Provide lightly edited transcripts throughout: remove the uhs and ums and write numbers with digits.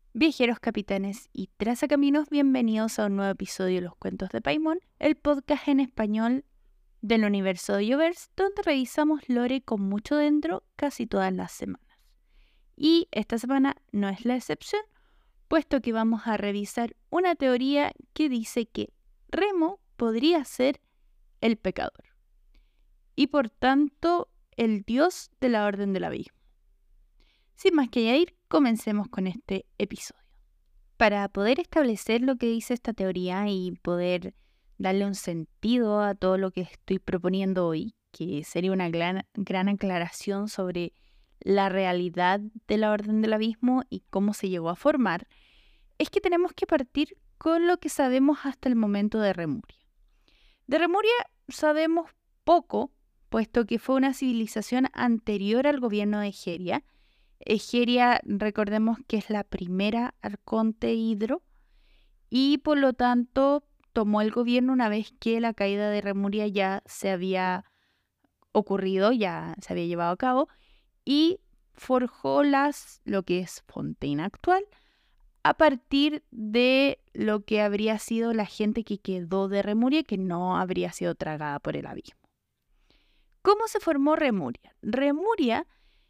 Viajeros, capitanes y trazacaminos, bienvenidos a un nuevo episodio de Los Cuentos de Paimon, el podcast en español del universo de Yoverse, donde revisamos lore con mucho dentro casi todas las semanas. Y esta semana no es la excepción, puesto que vamos a revisar una teoría que dice que Remo podría ser el pecador y por tanto el dios de la Orden del Abismo. Sin más que añadir, comencemos con este episodio. Para poder establecer lo que dice esta teoría y poder darle un sentido a todo lo que estoy proponiendo hoy, que sería una gran aclaración sobre la realidad de la Orden del Abismo y cómo se llegó a formar, es que tenemos que partir con lo que sabemos hasta el momento de Remuria. De Remuria sabemos poco, puesto que fue una civilización anterior al gobierno de Egeria. Egeria, recordemos que es la primera arconte Hidro y por lo tanto tomó el gobierno una vez que la caída de Remuria ya se había ocurrido, ya se había llevado a cabo y forjó lo que es Fontaine actual a partir de lo que habría sido la gente que quedó de Remuria, que no habría sido tragada por el abismo. ¿Cómo se formó Remuria? Remuria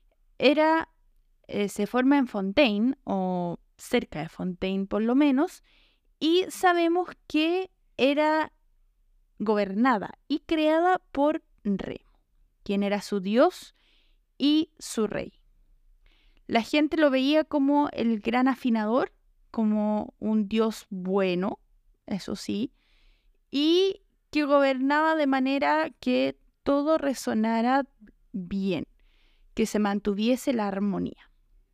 se forma en Fontaine, o cerca de Fontaine por lo menos, y sabemos que era gobernada y creada por Remo, quien era su dios y su rey. La gente lo veía como el gran afinador, como un dios bueno, eso sí, y que gobernaba de manera que todo resonara bien, que se mantuviese la armonía.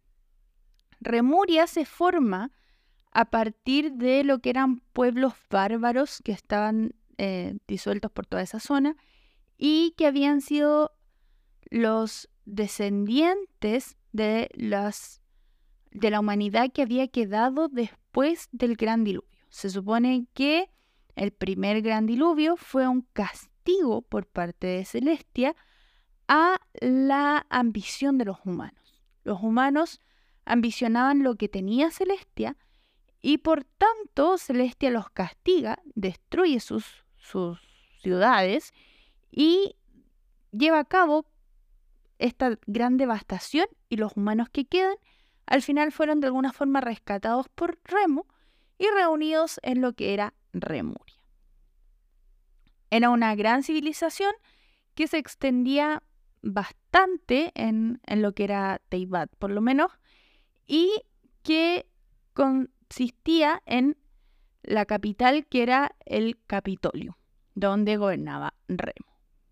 Remuria se forma a partir de lo que eran pueblos bárbaros que estaban disueltos por toda esa zona y que habían sido los descendientes de la humanidad que había quedado después del gran diluvio. Se supone que el primer gran diluvio fue un castigo por parte de Celestia a la ambición de los humanos. Los humanos ambicionaban lo que tenía Celestia y por tanto Celestia los castiga, destruye sus ciudades y lleva a cabo esta gran devastación, y los humanos que quedan al final fueron de alguna forma rescatados por Remo y reunidos en lo que era Remuria. Era una gran civilización que se extendía bastante en lo que era Teyvat, por lo menos, y que consistía en la capital, que era el Capitolio, donde gobernaba Remo.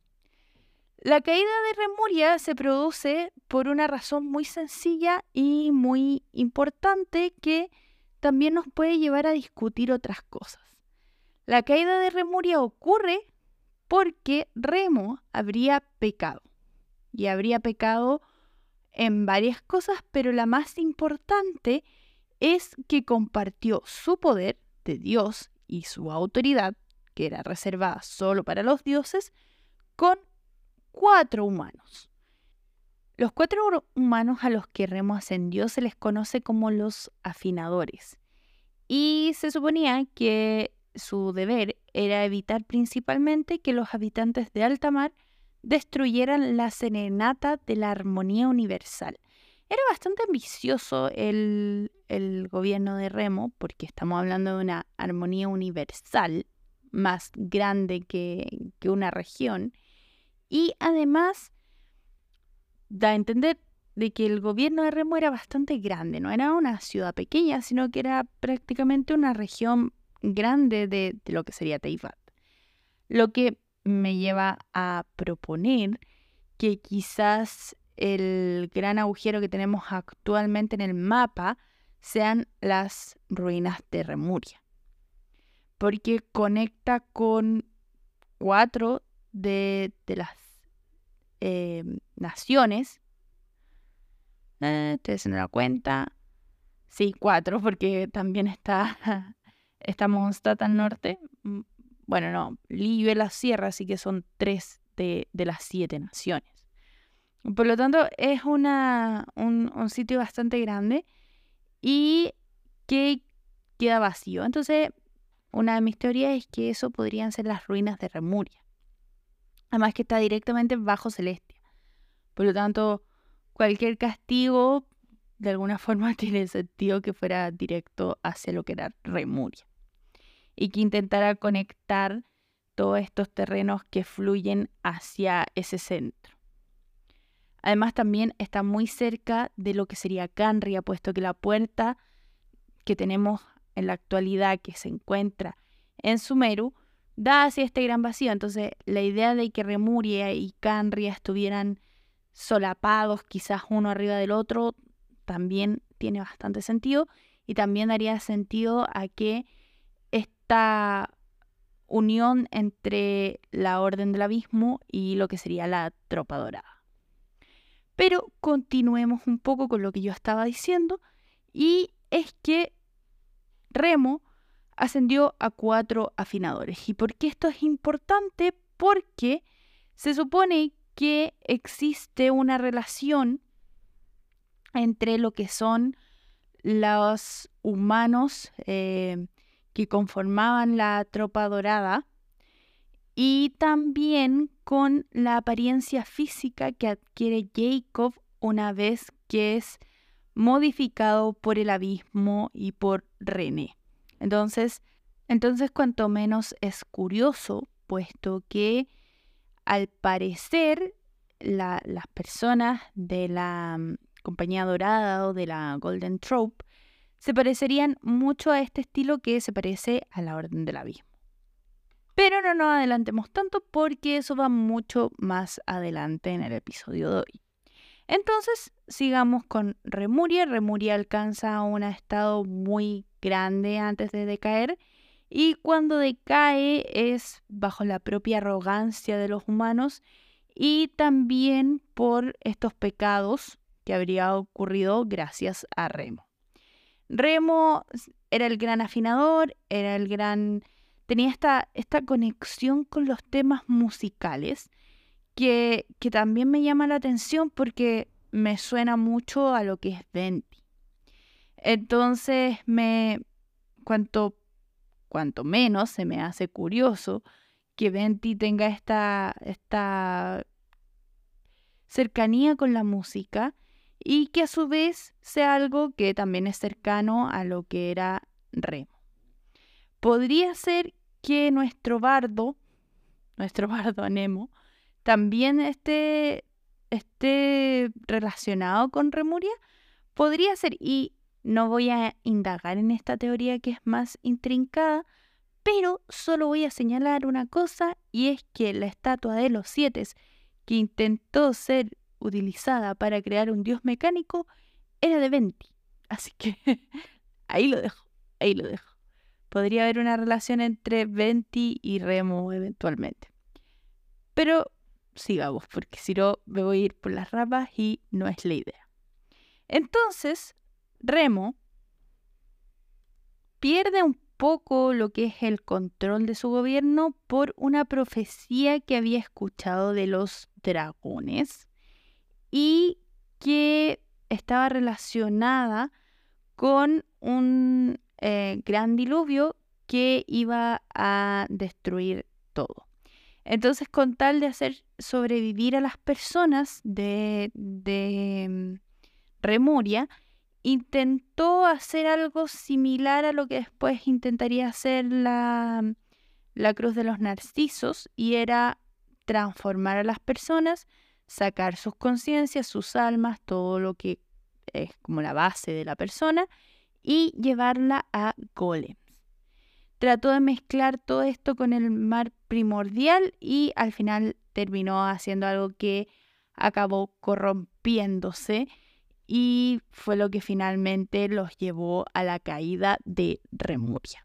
La caída de Remuria se produce por una razón muy sencilla y muy importante que también nos puede llevar a discutir otras cosas. La caída de Remuria ocurre porque Remo habría pecado. Y habría pecado en varias cosas, pero la más importante es que compartió su poder de Dios y su autoridad, que era reservada solo para los dioses, con 4 humanos. Los 4 humanos a los que Remo ascendió se les conoce como los afinadores. Y se suponía que su deber era evitar principalmente que los habitantes de alta mar destruyeran la serenata de la armonía universal. Era bastante ambicioso el gobierno de Remo, porque estamos hablando de una armonía universal más grande que una región. Y además da a entender de que el gobierno de Remo era bastante grande, no era una ciudad pequeña, sino que era prácticamente una región grande de lo que sería Teyvat. Lo que me lleva a proponer que quizás el gran agujero que tenemos actualmente en el mapa sean las ruinas de Remuria, porque conecta con 4 de las naciones. Estoy haciendo la cuenta. Sí, 4, porque también está Mondstadt al norte. Bueno, no, Livio y la Sierra, así que son 3 de las 7 naciones. Por lo tanto, es un sitio bastante grande y que queda vacío. Entonces, una de mis teorías es que eso podrían ser las ruinas de Remuria. Además que está directamente bajo Celestia. Por lo tanto, cualquier castigo de alguna forma tiene sentido que fuera directo hacia lo que era Remuria. Y que intentara conectar todos estos terrenos que fluyen hacia ese centro. Además, también está muy cerca de lo que sería Canria, puesto que la puerta que tenemos en la actualidad que se encuentra en Sumeru da hacia este gran vacío. Entonces, la idea de que Remuria y Canria estuvieran solapados, quizás uno arriba del otro, también tiene bastante sentido. Y también daría sentido a que esta unión entre la Orden del Abismo y lo que sería la Tropa Dorada. Pero continuemos un poco con lo que yo estaba diciendo, y es que Remo ascendió a 4 afinadores. ¿Y por qué esto es importante? Porque se supone que existe una relación entre lo que son los humanos que conformaban la Tropa Dorada y también con la apariencia física que adquiere Jacob una vez que es modificado por el abismo y por René. Entonces cuanto menos es curioso, puesto que al parecer las personas de la Compañía Dorada o de la Golden Trope se parecerían mucho a este estilo que se parece a la Orden del Abismo. Pero no nos adelantemos tanto porque eso va mucho más adelante en el episodio de hoy. Entonces, sigamos con Remuria. Remuria alcanza un estado muy grande antes de decaer y cuando decae es bajo la propia arrogancia de los humanos y también por estos pecados que habría ocurrido gracias a Remo. Remo era el gran afinador, tenía esta conexión con los temas musicales que también me llama la atención porque me suena mucho a lo que es Venti. Entonces, cuanto menos se me hace curioso que Venti tenga esta cercanía con la música y que a su vez sea algo que también es cercano a lo que era Remo. Podría ser que nuestro bardo Nemo, también esté relacionado con Remuria. Podría ser, y no voy a indagar en esta teoría que es más intrincada, pero solo voy a señalar una cosa, y es que la estatua de los 7 que intentó ser utilizada para crear un dios mecánico era de Venti. Así que ahí lo dejo. Podría haber una relación entre Venti y Remo eventualmente. Pero sigamos, porque si no me voy a ir por las ramas y no es la idea. Entonces, Remo pierde un poco lo que es el control de su gobierno por una profecía que había escuchado de los dragones y que estaba relacionada con un gran diluvio que iba a destruir todo. Entonces, con tal de hacer sobrevivir a las personas de Remuria, intentó hacer algo similar a lo que después intentaría hacer la Cruz de los Narcisos, y era transformar a las personas, sacar sus conciencias, sus almas, todo lo que es como la base de la persona, y llevarla a golems. Trató de mezclar todo esto con el mar primordial y al final terminó haciendo algo que acabó corrompiéndose y fue lo que finalmente los llevó a la caída de Remuria.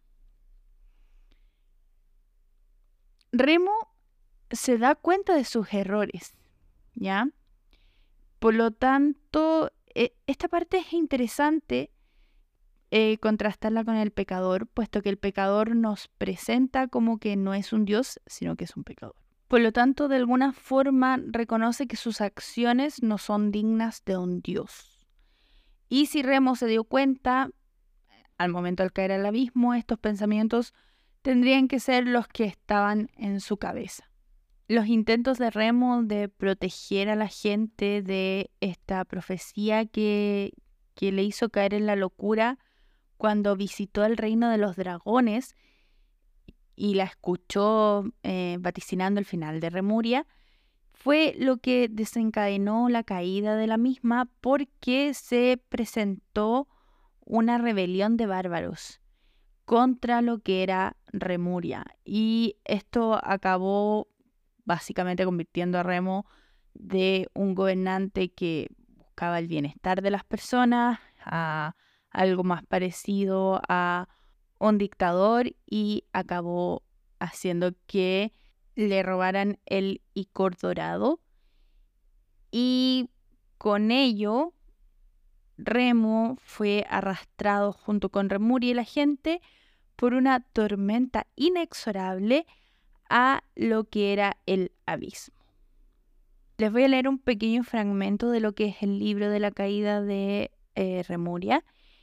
Remo se da cuenta de sus errores, ¿ya? Por lo tanto, esta parte es interesante contrastarla con el pecador, puesto que el pecador nos presenta como que no es un dios, sino que es un pecador. Por lo tanto, de alguna forma reconoce que sus acciones no son dignas de un dios. Y si Remo se dio cuenta, al momento de caer al abismo, estos pensamientos tendrían que ser los que estaban en su cabeza. Los intentos de Remo de proteger a la gente de esta profecía que le hizo caer en la locura cuando visitó el reino de los dragones y la escuchó vaticinando el final de Remuria, fue lo que desencadenó la caída de la misma, porque se presentó una rebelión de bárbaros contra lo que era Remuria, y esto acabó básicamente convirtiendo a Remo de un gobernante que buscaba el bienestar de las personas a algo más parecido a un dictador, y acabó haciendo que le robaran el icor dorado, y con ello Remo fue arrastrado junto con Remuria y la gente por una tormenta inexorable a lo que era el abismo. Les voy a leer un pequeño fragmento de lo que es el libro de la caída de Remuria,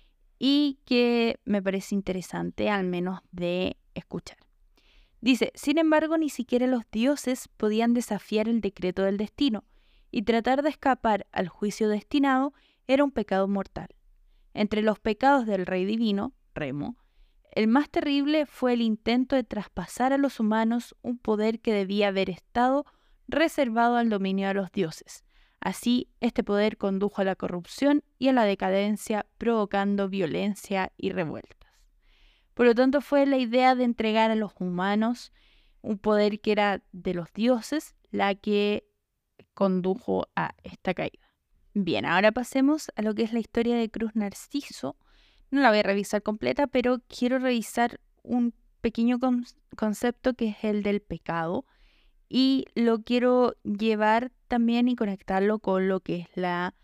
y que me parece interesante al menos de escuchar. Dice: sin embargo, ni siquiera los dioses podían desafiar el decreto del destino, y tratar de escapar al juicio destinado era un pecado mortal. Entre los pecados del rey divino, Remo, el más terrible fue el intento de traspasar a los humanos un poder que debía haber estado reservado al dominio de los dioses. Así, este poder condujo a la corrupción y a la decadencia, provocando violencia y revueltas. Por lo tanto, fue la idea de entregar a los humanos un poder que era de los dioses la que condujo a esta caída. Bien, ahora pasemos a lo que es la historia de Cruz Narciso. No la voy a revisar completa, pero quiero revisar un pequeño concepto que es el del pecado, y lo quiero llevar también y conectarlo con lo que es la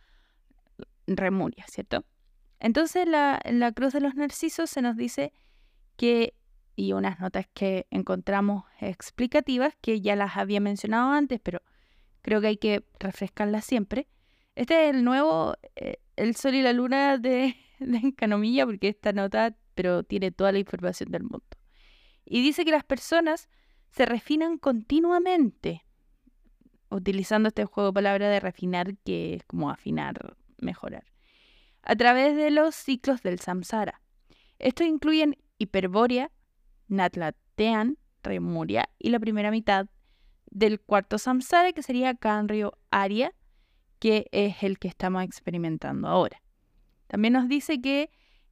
Remuria, ¿cierto? Entonces, en la Cruz de los Narcisos se nos dice que, y unas notas que encontramos explicativas, que ya las había mencionado antes, pero creo que hay que refrescarlas siempre. Este es el nuevo, el sol y la luna de Economía, porque esta nota, pero tiene toda la información del mundo. Y dice que las personas se refinan continuamente, utilizando este juego de palabras de refinar, que es como afinar, mejorar, a través de los ciclos del samsara. Estos incluyen Hiperbórea, Natlatean, Remuria y la primera mitad del cuarto samsara, que sería Kanryo Arya, que es el que estamos experimentando ahora. También nos dice que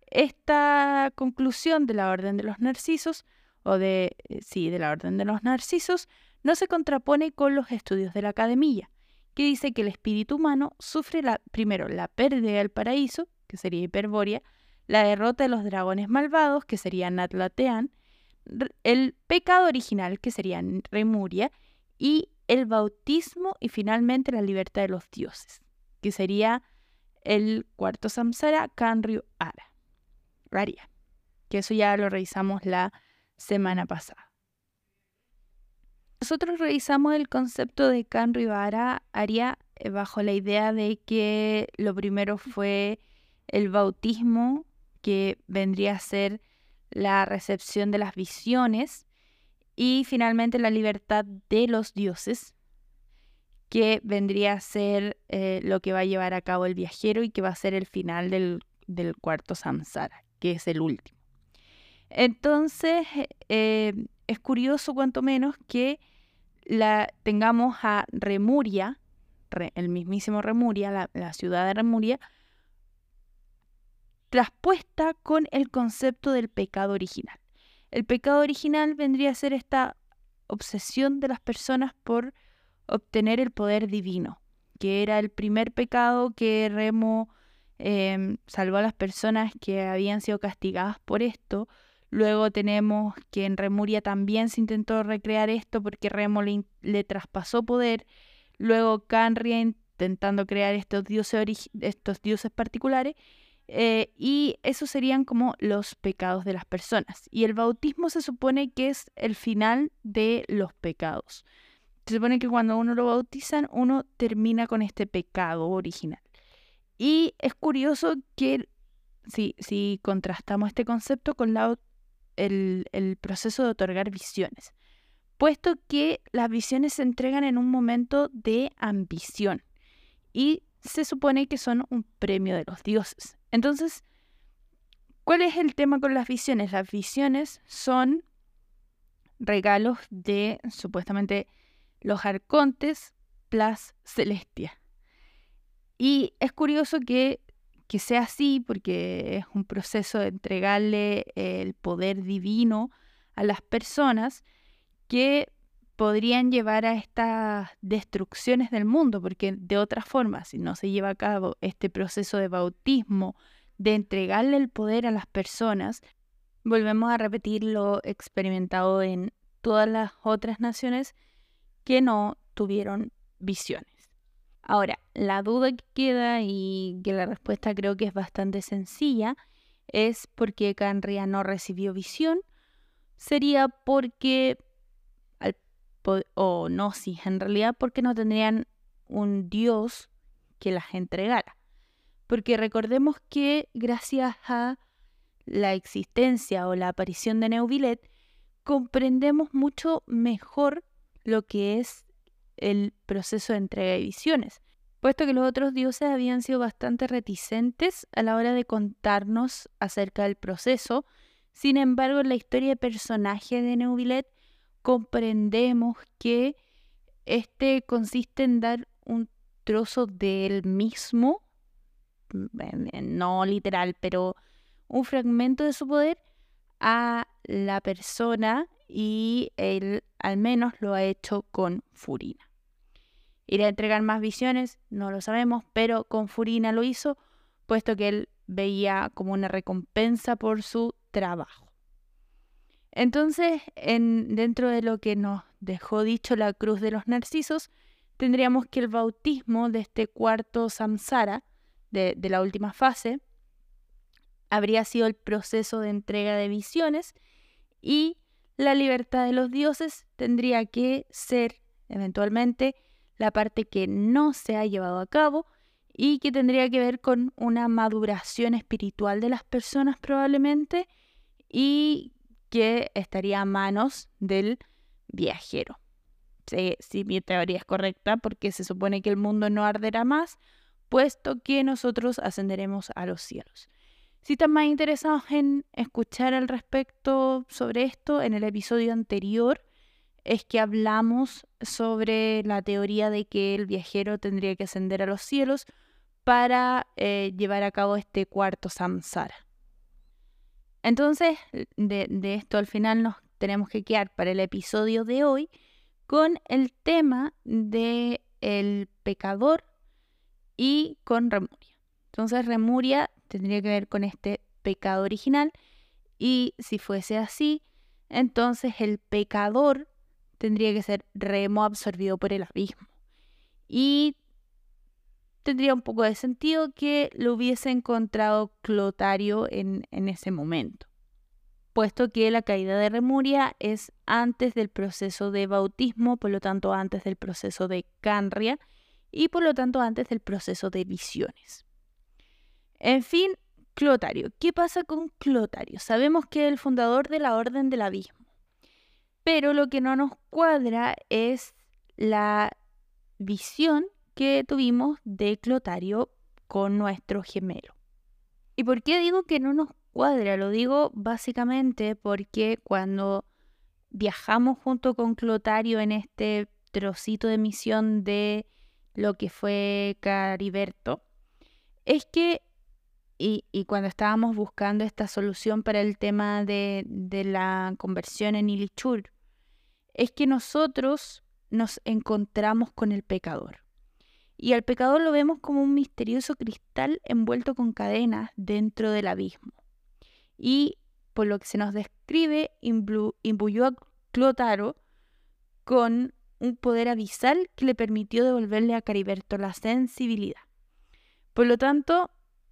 esta conclusión de la Orden de los Narcisos, de la Orden de los Narcisos, no se contrapone con los estudios de la Academia, que dice que el espíritu humano sufre primero la pérdida del paraíso, que sería Hiperbórea, la derrota de los dragones malvados, que sería Natlatean, el pecado original, que sería Remuria, y el bautismo, y finalmente la libertad de los dioses, que sería el cuarto samsara, Kanryo Arya, que eso ya lo revisamos la semana pasada. Nosotros revisamos el concepto de Kanryo Arya bajo la idea de que lo primero fue el bautismo, que vendría a ser la recepción de las visiones, y finalmente la libertad de los dioses, que vendría a ser lo que va a llevar a cabo el viajero y que va a ser el final del cuarto samsara, que es el último. Entonces, es curioso cuanto menos que tengamos a Remuria, el mismísimo Remuria, la ciudad de Remuria, traspuesta con el concepto del pecado original. El pecado original vendría a ser esta obsesión de las personas por obtener el poder divino, que era el primer pecado que Remo salvó a las personas que habían sido castigadas por esto. Luego tenemos que en Remuria también se intentó recrear esto porque Remo le traspasó poder. Luego Kanrya intentando crear estos dioses particulares. Y esos serían como los pecados de las personas. Y el bautismo se supone que es el final de los pecados. Se supone que cuando uno lo bautizan, uno termina con este pecado original. Y es curioso que si contrastamos este concepto con el proceso de otorgar visiones, puesto que las visiones se entregan en un momento de ambición y se supone que son un premio de los dioses. Entonces, ¿cuál es el tema con las visiones? Las visiones son regalos de supuestamente los arcontes plus Celestia. Y es curioso que sea así porque es un proceso de entregarle el poder divino a las personas que podrían llevar a estas destrucciones del mundo, porque de otra forma, si no se lleva a cabo este proceso de bautismo, de entregarle el poder a las personas, volvemos a repetir lo experimentado en todas las otras naciones que no tuvieron visiones. Ahora, la duda que queda y que la respuesta creo que es bastante sencilla es por qué Canria no recibió visión. Sería porque, en realidad porque no tendrían un dios que las entregara. Porque recordemos que gracias a la existencia o la aparición de Neuvillet, comprendemos mucho mejor lo que es el proceso de entrega de visiones, puesto que los otros dioses habían sido bastante reticentes a la hora de contarnos acerca del proceso. Sin embargo, en la historia de personaje de Neuvillet comprendemos que este consiste en dar un trozo de él mismo, no literal, pero un fragmento de su poder a la persona, y él al menos lo ha hecho con Furina. ¿Irá a entregar más visiones? No lo sabemos, pero con Furina lo hizo, puesto que él veía como una recompensa por su trabajo. Entonces, dentro de lo que nos dejó dicho la cruz de los narcisos, tendríamos que el bautismo de este cuarto samsara, de la última fase, habría sido el proceso de entrega de visiones, y la libertad de los dioses tendría que ser eventualmente la parte que no se ha llevado a cabo y que tendría que ver con una maduración espiritual de las personas probablemente, y que estaría a manos del viajero. Si mi teoría es correcta, porque se supone que el mundo no arderá más, puesto que nosotros ascenderemos a los cielos. Si están más interesados en escuchar al respecto sobre esto, en el episodio anterior es que hablamos sobre la teoría de que el viajero tendría que ascender a los cielos para llevar a cabo este cuarto samsara. Entonces, de esto al final nos tenemos que quedar para el episodio de hoy con el tema de el pecador y con Remuria. Entonces, Remuria tendría que ver con este pecado original, y si fuese así, entonces el pecador tendría que ser Remo absorbido por el abismo. Y tendría un poco de sentido que lo hubiese encontrado Clotario en ese momento, puesto que la caída de Remuria es antes del proceso de bautismo, por lo tanto antes del proceso de Canria y por lo tanto antes del proceso de visiones. En fin, Clotario. ¿Qué pasa con Clotario? Sabemos que es el fundador de la Orden del Abismo, pero lo que no nos cuadra es la visión que tuvimos de Clotario con nuestro gemelo. ¿Y por qué digo que no nos cuadra? Lo digo básicamente porque cuando viajamos junto con Clotario en este trocito de misión de lo que fue Cariberto, es que y cuando estábamos buscando esta solución para el tema de la conversión en Ilichur, es que nosotros nos encontramos con el pecador. Y al pecador lo vemos como un misterioso cristal envuelto con cadenas dentro del abismo. Y por lo que se nos describe, imbuyó a Clotaro con un poder abisal que le permitió devolverle a Cariberto la sensibilidad. Por lo tanto,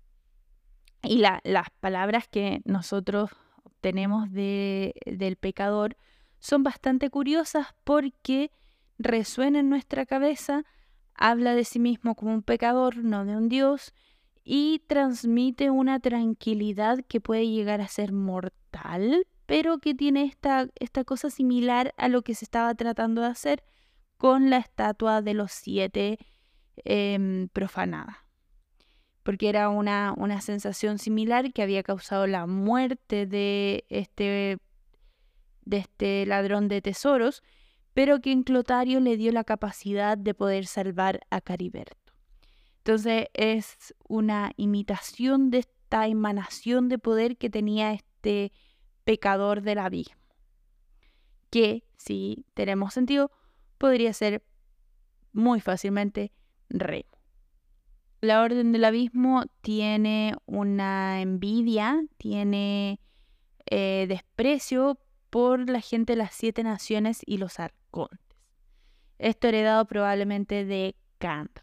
y las palabras que nosotros obtenemos del pecador son bastante curiosas porque resuena en nuestra cabeza, habla de sí mismo como un pecador, no de un dios, y transmite una tranquilidad que puede llegar a ser mortal, pero que tiene esta cosa similar a lo que se estaba tratando de hacer con la estatua de los 7 profanada. Porque era una sensación similar que había causado la muerte de este ladrón de tesoros, pero que en Clotario le dio la capacidad de poder salvar a Cariberto. Entonces es una imitación de esta emanación de poder que tenía este pecador del abismo, que, si tenemos sentido, podría ser muy fácilmente Remo. La Orden del Abismo tiene una envidia, tiene desprecio por la gente de las 7 naciones y los arcontes. Esto heredado probablemente de Canria.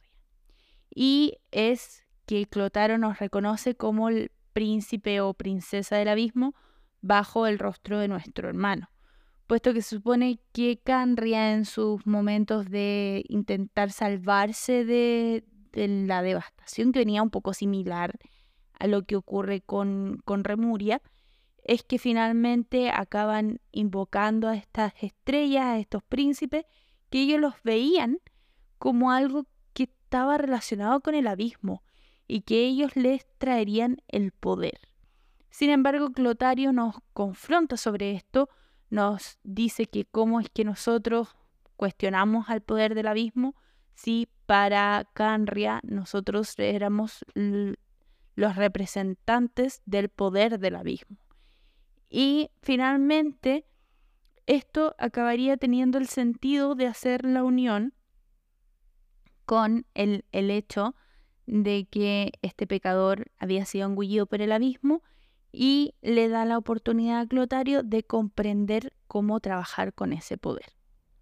Y es que Clotaro nos reconoce como el príncipe o princesa del abismo bajo el rostro de nuestro hermano, puesto que se supone que Canria, en sus momentos de intentar salvarse de la devastación, que venía un poco similar a lo que ocurre con Remuria, es que finalmente acaban invocando a estas estrellas, a estos príncipes, que ellos los veían como algo que estaba relacionado con el abismo y que ellos les traerían el poder. Sin embargo, Clotario nos confronta sobre esto, nos dice que cómo es que nosotros cuestionamos al poder del abismo si para Canria nosotros éramos los representantes del poder del abismo. Y finalmente, esto acabaría teniendo el sentido de hacer la unión con el hecho de que este pecador había sido engullido por el abismo y le da la oportunidad a Clotario de comprender cómo trabajar con ese poder.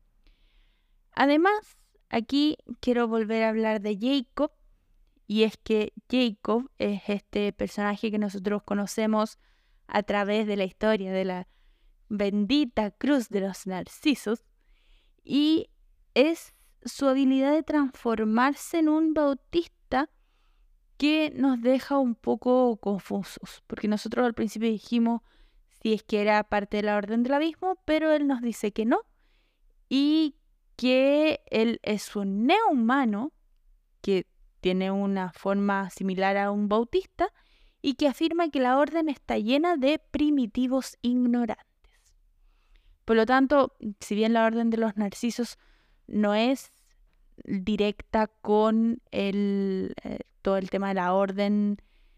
Además, aquí quiero volver a hablar de Jacob, y es que Jacob es este personaje que nosotros conocemos a través de la historia de la bendita cruz de los narcisos, y es su habilidad de transformarse en un bautista que nos deja un poco confusos, porque nosotros al principio dijimos si es que era parte de la Orden del Abismo, pero él nos dice que no, y que él es un neo-humano que tiene una forma similar a un bautista y que afirma que la orden está llena de primitivos ignorantes. Por lo tanto, si bien la Orden de los Narcisos no es directa con todo el tema de la Orden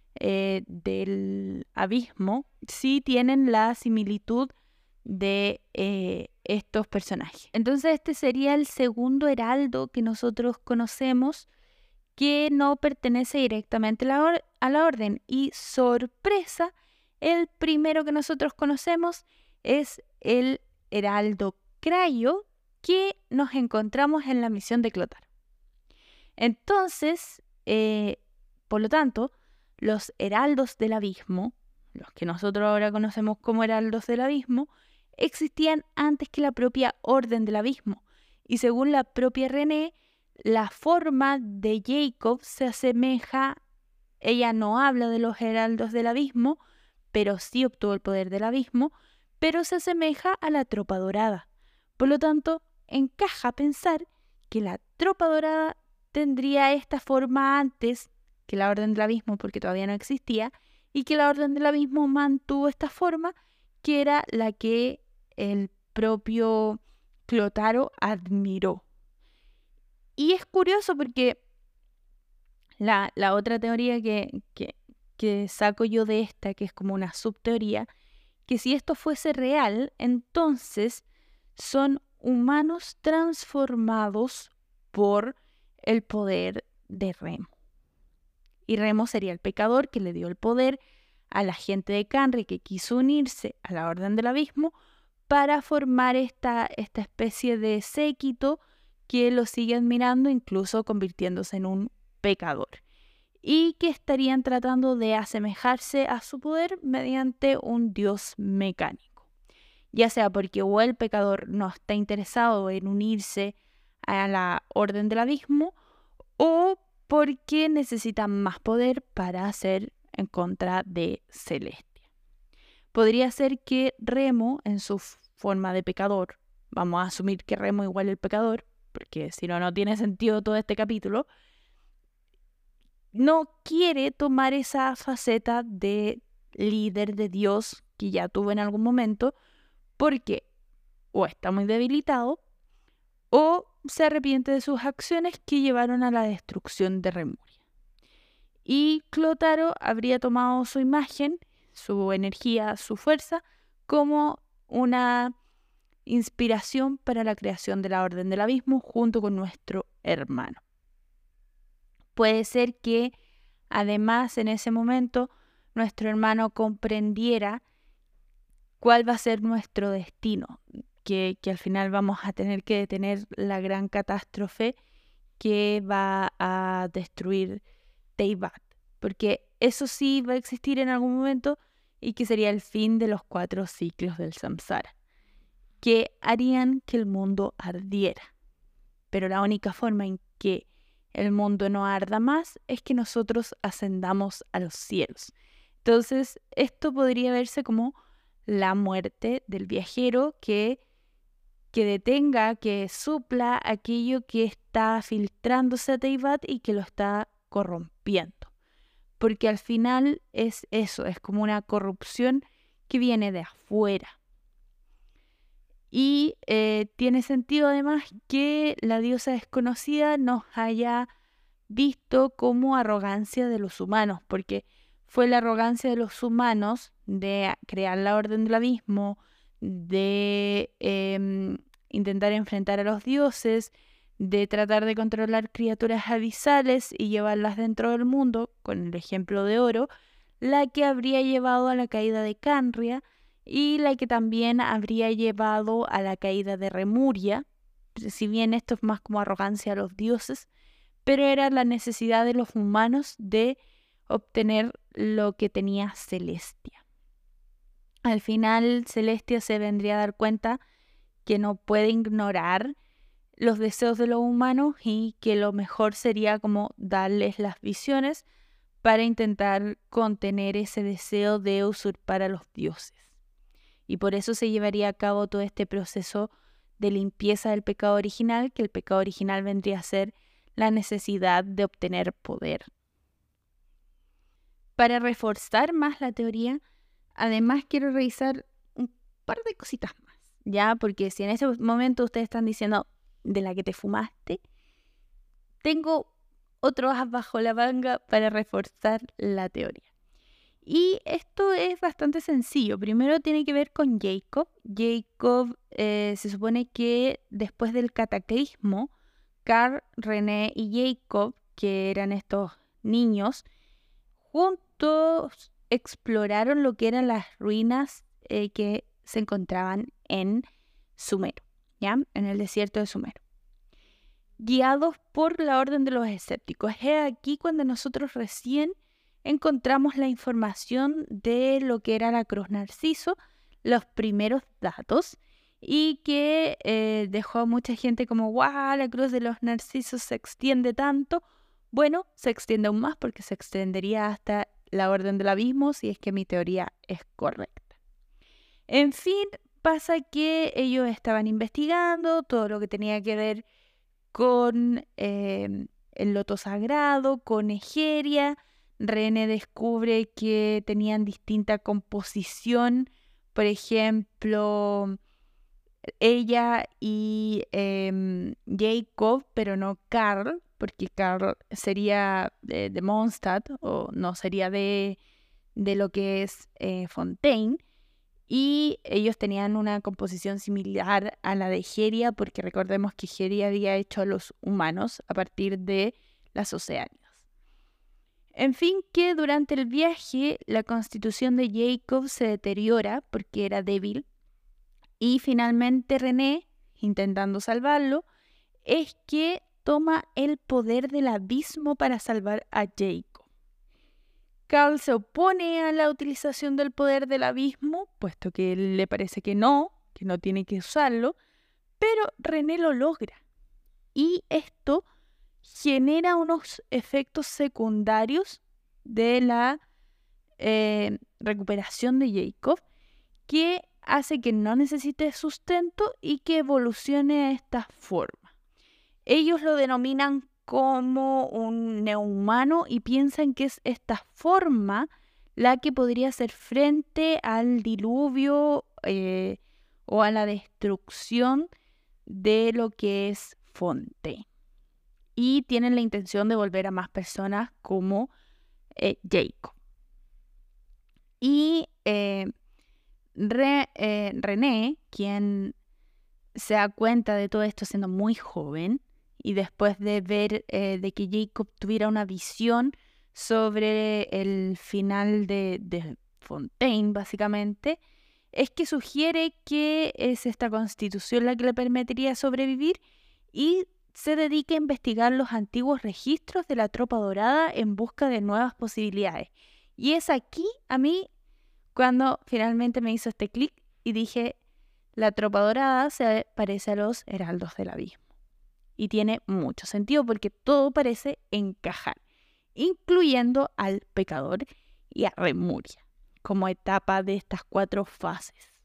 del Abismo, sí tienen la similitud de estos personajes. Entonces este sería el segundo heraldo que nosotros conocemos que no pertenece directamente a la orden. Y sorpresa, el primero que nosotros conocemos es el heraldo Crayo, que nos encontramos en la misión de Clotaro. Entonces, por lo tanto, los heraldos del abismo, los que nosotros ahora conocemos como heraldos del abismo, existían antes que la propia orden del abismo. Y según la propia René, la forma de Jacob se asemeja, ella no habla de los heraldos del abismo, pero sí obtuvo el poder del abismo, pero se asemeja a la tropa dorada. Por lo tanto, encaja pensar que la tropa dorada tendría esta forma antes que la Orden del Abismo, porque todavía no existía, y que la Orden del Abismo mantuvo esta forma, que era la que el propio Clotaro admiró. Y es curioso porque la otra teoría que saco yo de esta, que es como una subteoría, que si esto fuese real, entonces son humanos transformados por el poder de Remo. Y Remo sería el pecador que le dio el poder a la gente de Canria que quiso unirse a la Orden del Abismo para formar esta especie de séquito que lo sigue admirando, incluso convirtiéndose en un pecador, y que estarían tratando de asemejarse a su poder mediante un dios mecánico, ya sea porque o el pecador no está interesado en unirse a la Orden del Abismo, o porque necesita más poder para hacer en contra de Celestia. Podría ser que Remo, en su forma de pecador, vamos a asumir que Remo igual el pecador, porque si no, no tiene sentido todo este capítulo, no quiere tomar esa faceta de líder de Dios que ya tuvo en algún momento, porque o está muy debilitado o se arrepiente de sus acciones que llevaron a la destrucción de Remuria. Y Clotaro habría tomado su imagen, su energía, su fuerza, como una inspiración para la creación de la Orden del Abismo junto con nuestro hermano. Puede ser que además en ese momento nuestro hermano comprendiera cuál va a ser nuestro destino, que al final vamos a tener que detener la gran catástrofe que va a destruir Teyvat, porque eso sí va a existir en algún momento y que sería el fin de los 4 ciclos del samsara, que harían que el mundo ardiera. Pero la única forma en que el mundo no arda más es que nosotros ascendamos a los cielos. Entonces, esto podría verse como la muerte del viajero que detenga, que supla aquello que está filtrándose a Teyvat y que lo está corrompiendo. Porque al final es eso, es como una corrupción que viene de afuera. Y tiene sentido además que la diosa desconocida nos haya visto como arrogancia de los humanos, porque fue la arrogancia de los humanos de crear la Orden del Abismo, de intentar enfrentar a los dioses, de tratar de controlar criaturas abisales y llevarlas dentro del mundo, con el ejemplo de Oro, la que habría llevado a la caída de Canria y la que también habría llevado a la caída de Remuria, si bien esto es más como arrogancia a los dioses, pero era la necesidad de los humanos de obtener lo que tenía Celestia. Al final, Celestia se vendría a dar cuenta que no puede ignorar los deseos de los humanos y que lo mejor sería como darles las visiones para intentar contener ese deseo de usurpar a los dioses. Y por eso se llevaría a cabo todo este proceso de limpieza del pecado original, que el pecado original vendría a ser la necesidad de obtener poder. Para reforzar más la teoría, además quiero revisar un par de cositas más, ¿ya? Porque si en ese momento ustedes están diciendo de la que te fumaste, tengo otro as bajo la manga para reforzar la teoría. Y esto es bastante sencillo. Primero tiene que ver con Jacob. Jacob se supone que después del cataclismo, Carl, René y Jacob, que eran estos niños, juntos exploraron lo que eran las ruinas que se encontraban en Sumero, ¿ya? En el desierto de Sumero. Guiados por la orden de los escépticos. Es aquí cuando nosotros recién encontramos la información de lo que era la Cruz Narciso, los primeros datos, y que dejó a mucha gente como, ¡guau! La Cruz de los Narcisos se extiende tanto. Bueno, se extiende aún más porque se extendería hasta la Orden del Abismo si es que mi teoría es correcta. En fin, pasa que ellos estaban investigando todo lo que tenía que ver con el loto sagrado, con Egeria. René descubre que tenían distinta composición, por ejemplo, ella y Jacob, pero no Carl, porque Carl sería de Mondstadt o no sería de lo que es Fontaine. Y ellos tenían una composición similar a la de Egeria, porque recordemos que Egeria había hecho a los humanos a partir de las Oceánidas. En fin, que durante el viaje la constitución de Jacob se deteriora porque era débil y finalmente René, intentando salvarlo, es que toma el poder del abismo para salvar a Jacob. Carl se opone a la utilización del poder del abismo, puesto que le parece que no tiene que usarlo, pero René lo logra. Y esto genera unos efectos secundarios de la recuperación de Jacob, que hace que no necesite sustento y que evolucione a esta forma. Ellos lo denominan como un neuhumano y piensan que es esta forma la que podría hacer frente al diluvio o a la destrucción de lo que es Fontaine. Y tienen la intención de volver a más personas como Jacob. Y René, quien se da cuenta de todo esto siendo muy joven, y después de ver de que Jacob tuviera una visión sobre el final de Fontaine, básicamente, es que sugiere que es esta constitución la que le permitiría sobrevivir y se dedica a investigar los antiguos registros de la tropa dorada en busca de nuevas posibilidades. Y es aquí, a mí, cuando finalmente me hizo este clic y dije, la tropa dorada se parece a los heraldos del abismo. Y tiene mucho sentido porque todo parece encajar, incluyendo al pecador y a Remuria, como etapa de estas 4 fases.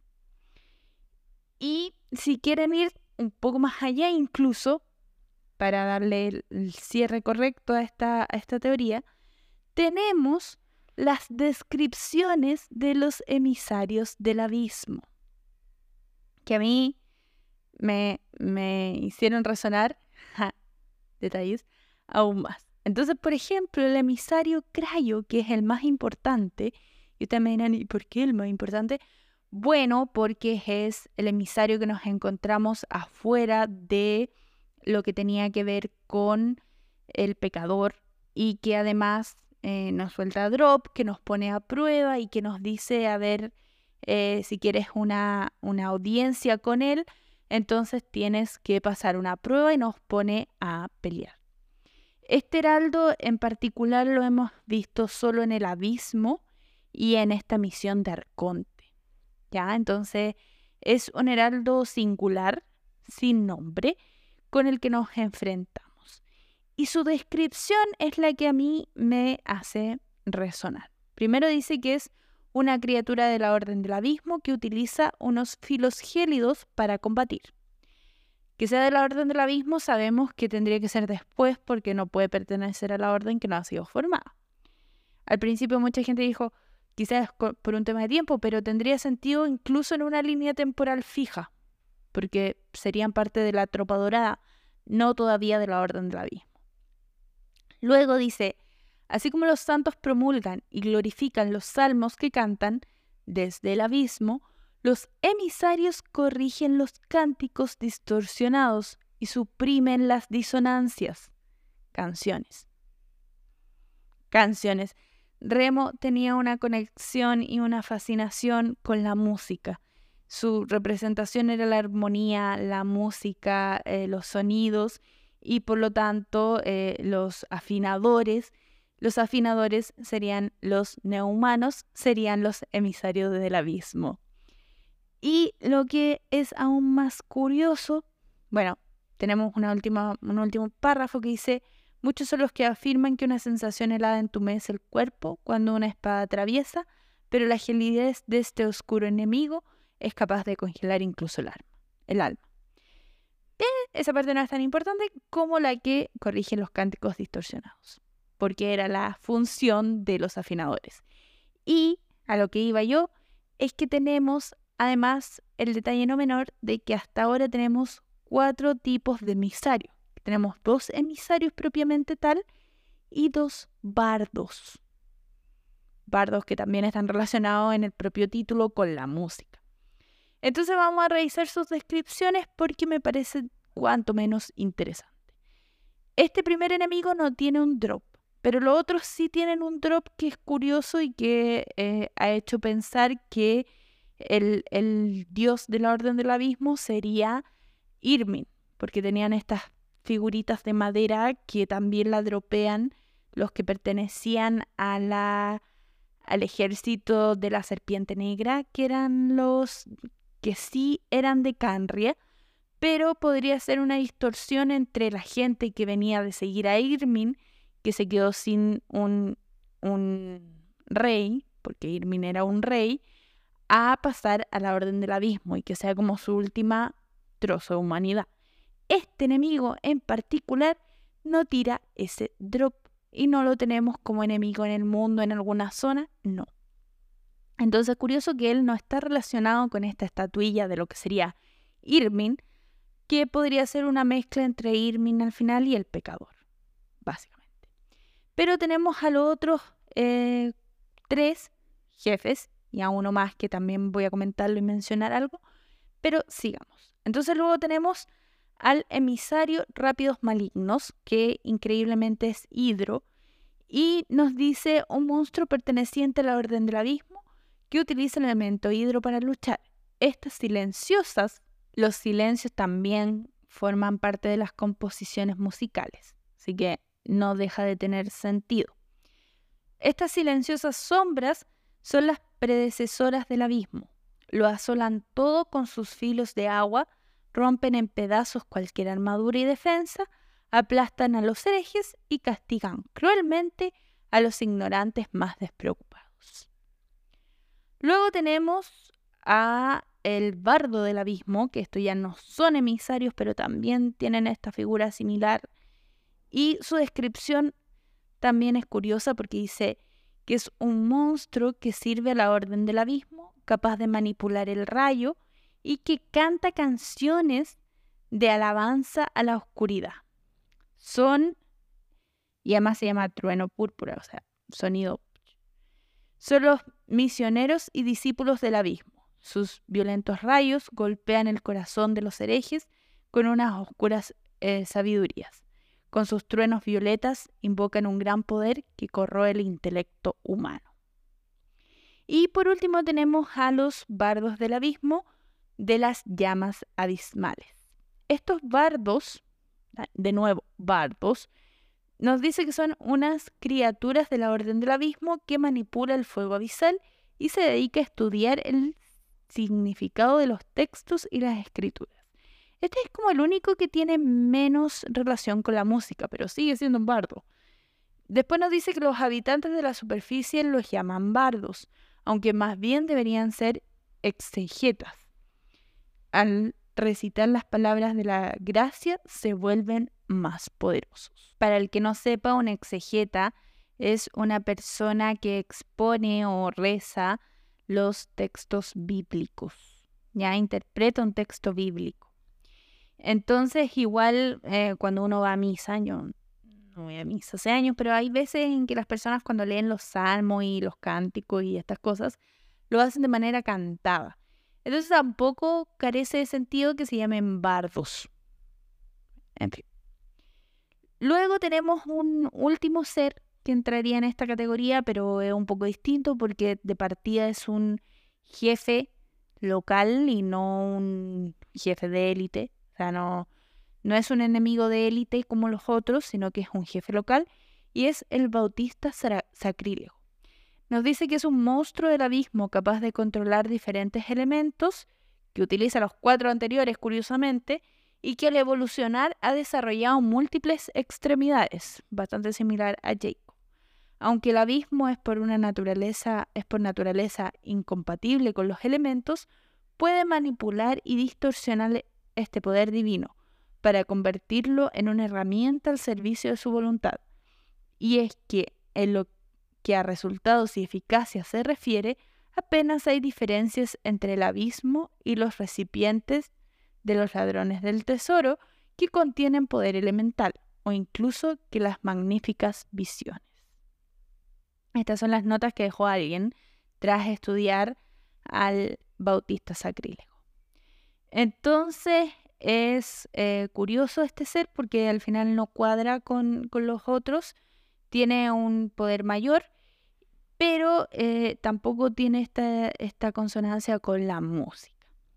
Y si quieren ir un poco más allá, incluso, para darle el cierre correcto a esta teoría, tenemos las descripciones de los emisarios del abismo, que a mí me hicieron resonar, detalles, aún más. Entonces, por ejemplo, el emisario Crayo, que es el más importante, y ustedes me dirán, ¿y por qué el más importante? Bueno, porque es el emisario que nos encontramos afuera de lo que tenía que ver con el pecador y que además nos suelta drop, que nos pone a prueba y que nos dice, a ver, si quieres una audiencia con él, entonces tienes que pasar una prueba y nos pone a pelear. Este heraldo en particular lo hemos visto solo en el abismo y en esta misión de Arconte, ¿ya? Entonces es un heraldo singular, sin nombre, con el que nos enfrentamos. Y su descripción es la que a mí me hace resonar. Primero dice que es una criatura de la Orden del Abismo que utiliza unos filos gélidos para combatir. Que sea de la Orden del Abismo sabemos que tendría que ser después porque no puede pertenecer a la Orden que no ha sido formada. Al principio mucha gente dijo, quizás por un tema de tiempo, pero tendría sentido incluso en una línea temporal fija, porque serían parte de la tropa dorada, no todavía de la Orden del Abismo. Luego dice, así como los santos promulgan y glorifican los salmos que cantan desde el abismo, los emisarios corrigen los cánticos distorsionados y suprimen las disonancias. Canciones. Remo tenía una conexión y una fascinación con la música. Su representación era la armonía, la música, los sonidos y por lo tanto los afinadores. Los afinadores serían los neuhumanos, serían los emisarios del abismo. Y lo que es aún más curioso, bueno, tenemos un último párrafo que dice, muchos son los que afirman que una sensación helada entumece el cuerpo cuando una espada atraviesa, pero la gelidez de este oscuro enemigo es capaz de congelar incluso el alma. Esa parte no es tan importante como la que corrige los cánticos distorsionados, porque era la función de los afinadores. Y a lo que iba yo es que tenemos además el detalle no menor de que hasta ahora tenemos 4 tipos de emisarios. Tenemos 2 emisarios propiamente tal y 2 bardos. Bardos que también están relacionados en el propio título con la música. Entonces vamos a revisar sus descripciones porque me parece cuanto menos interesante. Este primer enemigo no tiene un drop, pero los otros sí tienen un drop que es curioso y que ha hecho pensar que el dios de la Orden del Abismo sería Irmin, porque tenían estas figuritas de madera que también la dropean los que pertenecían al ejército de la Serpiente Negra, que eran los que sí eran de Canria, pero podría ser una distorsión entre la gente que venía de seguir a Irmin, que se quedó sin un rey, porque Irmin era un rey, a pasar a la Orden del Abismo y que sea como su última trozo de humanidad. Este enemigo en particular no tira ese drop y no lo tenemos como enemigo en el mundo, en alguna zona, no. Entonces, curioso que él no está relacionado con esta estatuilla de lo que sería Irmin, que podría ser una mezcla entre Irmin al final y el pecador, básicamente. Pero tenemos a los otros 3 jefes y a uno más que también voy a comentarlo y mencionar algo, pero sigamos. Entonces luego tenemos al emisario Rápidos Malignos, que increíblemente es Hidro, y nos dice un monstruo perteneciente a la Orden del Abismo que utiliza el elemento hidro para luchar. Estas silenciosas, los silencios también forman parte de las composiciones musicales, así que no deja de tener sentido. Estas silenciosas sombras son las predecesoras del abismo. Lo asolan todo con sus filos de agua, rompen en pedazos cualquier armadura y defensa, aplastan a los herejes y castigan cruelmente a los ignorantes más despreocupados. Luego tenemos a el bardo del abismo, que estos ya no son emisarios, pero también tienen esta figura similar. Y su descripción también es curiosa porque dice que es un monstruo que sirve a la Orden del Abismo, capaz de manipular el rayo y que canta canciones de alabanza a la oscuridad. Y además se llama trueno púrpura, o sea, sonido. Son los misioneros y discípulos del abismo. Sus violentos rayos golpean el corazón de los herejes con unas oscuras sabidurías. Con sus truenos violetas invocan un gran poder que corroe el intelecto humano. Y por último tenemos a los bardos del abismo de las llamas abismales. Estos bardos, de nuevo bardos, nos dice que son unas criaturas de la Orden del Abismo que manipula el fuego abisal y se dedica a estudiar el significado de los textos y las escrituras. Este es como el único que tiene menos relación con la música, pero sigue siendo un bardo. Después nos dice que los habitantes de la superficie los llaman bardos, aunque más bien deberían ser exegetas. Al recitar las palabras de la gracia se vuelven más poderosos. Para el que no sepa, un exegeta es una persona que expone o reza los textos bíblicos, ya interpreta un texto bíblico. Entonces, igual cuando uno va a misa, yo no voy a misa hace años, pero hay veces en que las personas cuando leen los salmos y los cánticos y estas cosas, lo hacen de manera cantada. Entonces tampoco carece de sentido que se llamen bardos. En fin. Luego tenemos un último ser que entraría en esta categoría, pero es un poco distinto porque de partida es un jefe local y no un jefe de élite. O sea, no es un enemigo de élite como los otros, sino que es un jefe local y es el Bautista Sacrílego. Nos dice que es un monstruo del abismo capaz de controlar diferentes elementos, que utiliza los 4 anteriores curiosamente, y que al evolucionar ha desarrollado múltiples extremidades, bastante similar a Jacob. Aunque el abismo es por naturaleza incompatible con los elementos, puede manipular y distorsionar este poder divino para convertirlo en una herramienta al servicio de su voluntad. Y es que en lo que a resultados y eficacia se refiere, apenas hay diferencias entre el abismo y los recipientes de los ladrones del tesoro que contienen poder elemental, o incluso que las magníficas visiones. Estas son las notas que dejó alguien tras estudiar al Bautista Sacrílego. Entonces es curioso este ser porque al final no cuadra con los otros, tiene un poder mayor, pero tampoco tiene esta consonancia con la música.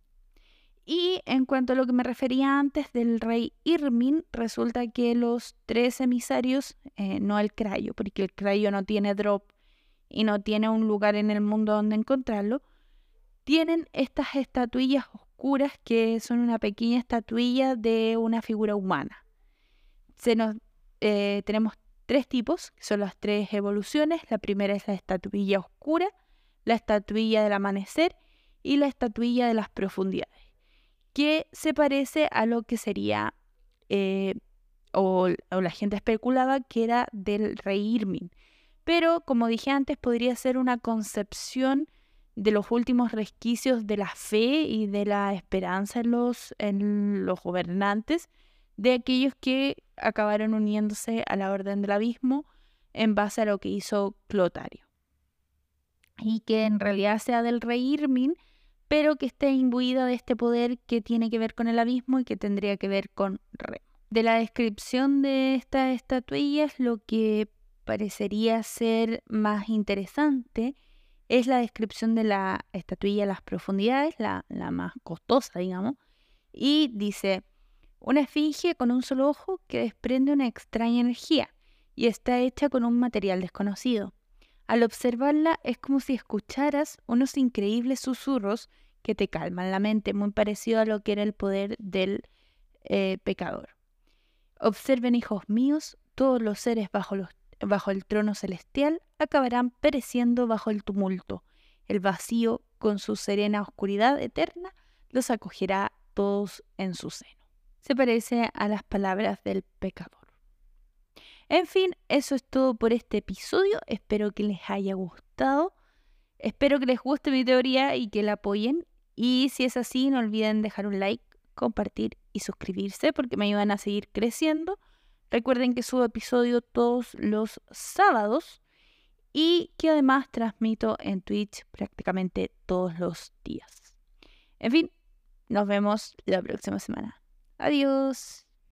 Y en cuanto a lo que me refería antes del rey Irmin, resulta que los 3 emisarios, no el Crayo, porque el Crayo no tiene drop y no tiene un lugar en el mundo donde encontrarlo, tienen estas estatuillas oscuras oscuras, que son una pequeña estatuilla de una figura humana. Tenemos 3 tipos, que son las 3 evoluciones. La primera es la estatuilla oscura, la estatuilla del amanecer y la estatuilla de las profundidades, que se parece a lo que sería, o la gente especulaba que era del rey Irmin. Pero, como dije antes, podría ser una concepción de los últimos resquicios de la fe y de la esperanza en los gobernantes, de aquellos que acabaron uniéndose a la Orden del Abismo en base a lo que hizo Clotario. Y que en realidad sea del rey Irmin, pero que esté imbuida de este poder que tiene que ver con el abismo y que tendría que ver con Remo. De la descripción de estas estatuillas, lo que parecería ser más interesante es la descripción de la estatuilla Las Profundidades, la más costosa, digamos, y dice: una esfinge con un solo ojo que desprende una extraña energía y está hecha con un material desconocido. Al observarla es como si escucharas unos increíbles susurros que te calman la mente, muy parecido a lo que era el poder del pecador. Observen, hijos míos, todos los seres bajo el trono celestial acabarán pereciendo bajo el tumulto. El vacío, con su serena oscuridad eterna, los acogerá todos en su seno. Se parece a las palabras del pecador. En fin, eso es todo por este episodio. Espero que les haya gustado. Espero que les guste mi teoría y que la apoyen. Y si es así, no olviden dejar un like, compartir y suscribirse, porque me ayudan a seguir creciendo. Recuerden que subo episodio todos los sábados y que además transmito en Twitch prácticamente todos los días. En fin, nos vemos la próxima semana. Adiós.